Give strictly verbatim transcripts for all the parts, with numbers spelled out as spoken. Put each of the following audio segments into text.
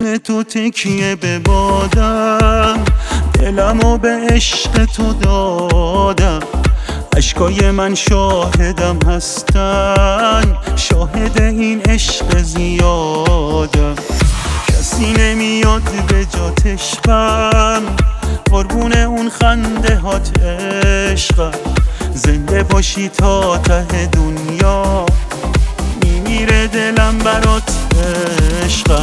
بدون تو تکیه به بادم، دلمو به عشق تو دادم. اشکای من شاهدم هستن، شاهد این عشق زیادم. کسی نمیاد به جات عشقم، قربون اون خنده هات عشقم. زنده باشی تا ته دنیا، میمیره دلم برات عشقم.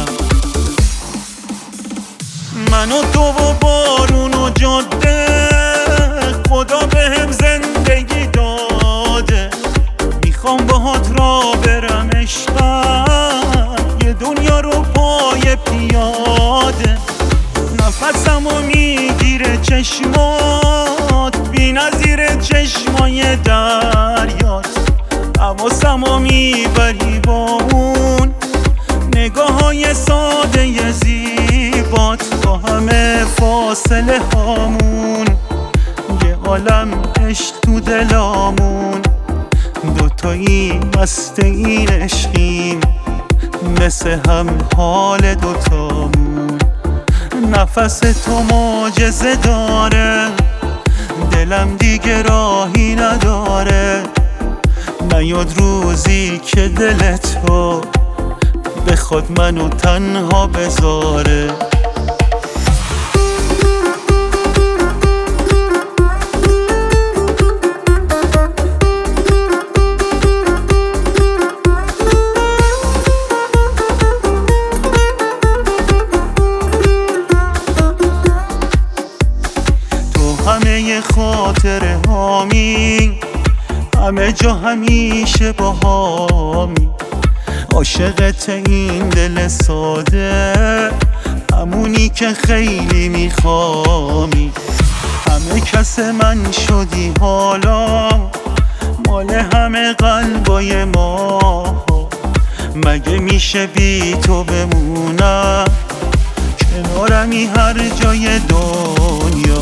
من و تو و بارون و جاده، خدا بهم زندگی داده. میخوام باهات را برم عشقم، یه دنیا رو پای پیاده. نفسمو میگیره چشمات، بی نظیر چشمای دریات. حواسمو میبری با اون نگاه های ساده زیبات. با همه فاصله هامون یه عالم عشق تو دلامون. دوتایی مست این عشقیم، مثل هم حال دوتامون. نفس تو معجزه داره، دلم دیگه راهی نداره. نیاد روزی که دل تو بخواد منو تنها بذاره. تو همه خاطره هامی، همه جا همیشه با هامی. عاشقت این دل ساده، همونی که خیلی میخوامی. همه کس من شدی حالا، مال همه قلبای ما. مگه میشه بی تو بمونم، کنارمی هر جای دنیا.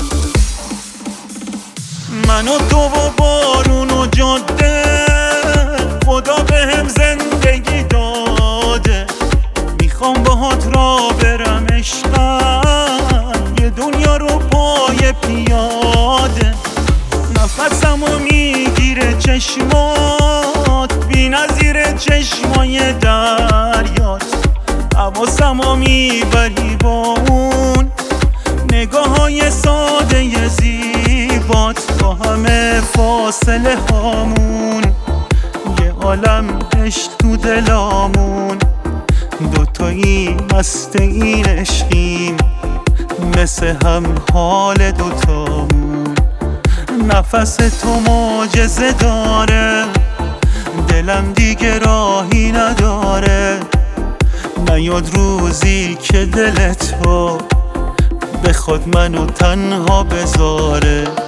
من و تو و بارون و جاده، خدا بهم زندگی داده. میخوام باهات را برم عشقم، یه دنیا رو پای پیاده. نفسمو میگیره چشمات، بی نظیر چشمای دریات. حواسمو میبری با اون نگاه های ساده زیبات. با همه فاصله هامون یه عالم عشق تو دلامون. دوتایی مست این عشقیم، مثل هم حال دوتامون. نفس تو معجزه داره، دلم دیگه راهی نداره. نیاد روزی که دل تو بخواد منو تنها بذاره.